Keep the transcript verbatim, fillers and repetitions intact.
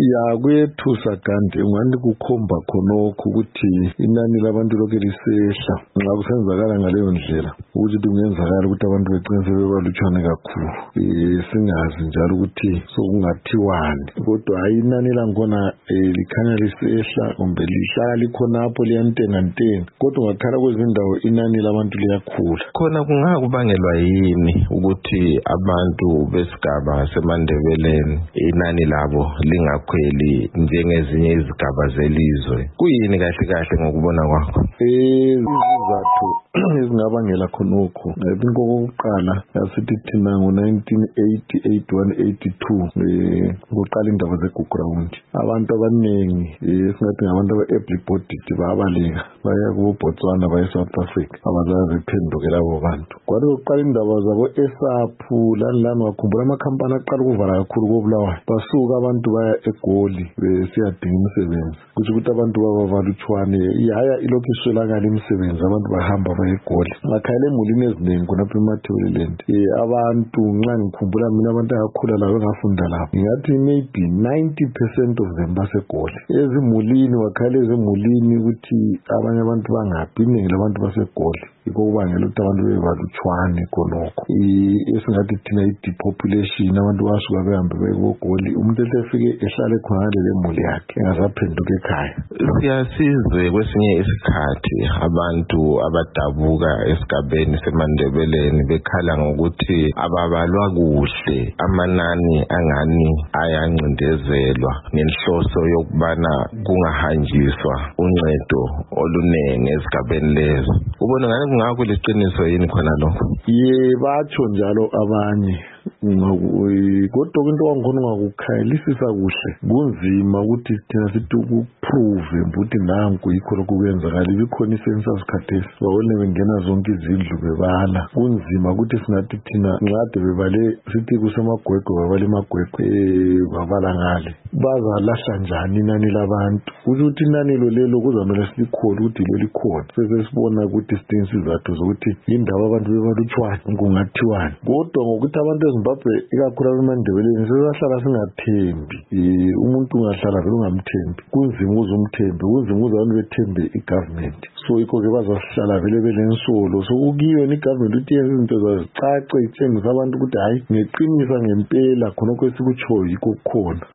Ya kuyethusa kanti ungani kukhomba khonokho ukuthi inani labantu lokhu lisehla nxa kusenzakala ngaleyo ndlela ukuthi kungenzakala ukuthi abantu begcine sebebalutshwane kakhulu. Singazi njalo ukuthi sokungathiwani, kodwa hayi inani langkhona likhanya lisehla kumbe lihlala likhonapho liyantengantenga, kodwa ngakhala kwezindawo inani labantu liyakhula. Khona kungakubangelwa yini ukuthi abantu besigaba seMandebeleni inani labo lingakhweli njengezinye izigaba zelizwe? Kuyini kahle kahle ngokubona kwakho? Eh izizathu ezingabangela khonokho ngibinko kokuqala yasithi thina ngo nineteen eighty, eighty-one, eighty-two eh kuqala indaba zeGugurawundi. Abantu abaningi esingathi ngabantu aba-able bodied babaleka baya ku Botswana baya South Africa abazazi phendukela abo bantu. Kwathi kuqala indaba zabo eSaphu lani lani wakhumbula amakhampani aqala ukuvala kakhulu koBulawayo, basuka abantu baya eGoli besiyadinga imisebenzi kuthi ukuthi abantu bababalutshwane yaya ilokhu iswelakala imisebenzi abantu bahamba baya eGoli. Ngakhayela emulini eziningi khonapho eMathebeleland abantu nxa ngikhumbula mina abantu abakhula labo engafunda labo ngathi maybe ninety percent of them baseGoli. Ezimulini wakhayela ezimulini ukuthi abanye abantu bangaphi, iningi labantu baseGoli yikho kubangela ukuthi abantu bebalutshwane khonokho. Esingathi thina i-depopulation, abantu basuka behambe beyeGoli, umuntu esefike ehlale khonale lemuli yakhe engazaphenduka ekhaya. Siyasizwe kwesinye isikhathi abantu abadabuka esigabeni seMandebeleni bekhala ngokuthi ababalwa kuhle, amanani angani ayancindezelwa ngenhloso yokubana kungahanjiswa uncedo olunenge esigabeni lezo. Ubona ngani kungakho liqiniso yini khona lokho? Ye batsho njalo abanye kodwa into wangikhona ungakukhayelisisa kuhle kunzima ukuthi thina sithi ukuprove ukuthi nanku yikho lokhu kwenzakala. Ibikhona i-census khathesi bawone bengena zonke izindlu bebala. Kunzima ukuthi singathi thina nxade bebale sithi kusemagwegwe babale emagwegwe babala ngale bazalahla njani inani labantu ukuthi inani lo lelo kuzamele silikhole ukuthi lo likhona. Sesibona ukuthi sidinga isizathu zokuthi indaba abantu bebalutshwane kungathiwani, kodwa ngokuthi abantu eZimbabwe ikakhulu eMandebeleni sesahlala singathembi. Umuntu ungahlala vele ungamthembi, kunzima uzumthembe, kunzima uzabantu bethembe igovernment. So yikho ke bazahlala vele belensolo sokukiyona igovernment ukuthi yenze izinto zazicace itshengisa abantu ukuthi hayi ngeqinisa ngempela khonokho esikutshoyo yikho kukhona.